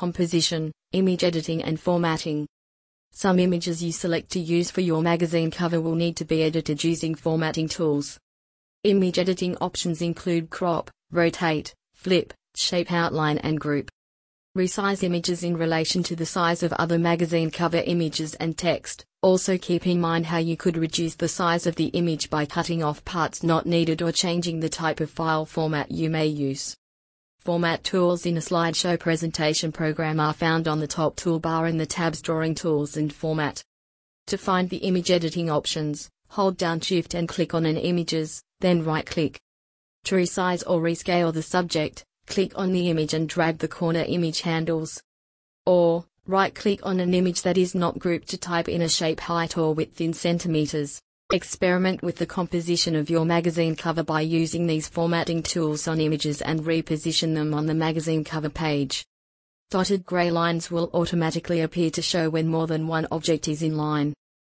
composition, image editing and formatting. Some images you select to use for your magazine cover will need to be edited using formatting tools. Image editing options include crop, rotate, flip, shape outline and group. Resize images in relation to the size of other magazine cover images and text. Also keep in mind how you could reduce the size of the image by cutting off parts not needed or changing the type of file format you may use. Format tools in a slideshow presentation program are found on the top toolbar in the tabs Drawing Tools and Format. To find the image editing options, hold down Shift and click on an images, then right-click. To resize or rescale the subject, click on the image and drag the corner image handles. Or, right-click on an image that is not grouped to type in a shape height or width in centimeters. Experiment with the composition of your magazine cover by using these formatting tools on images and reposition them on the magazine cover page. Dotted gray lines will automatically appear to show when more than one object is in line.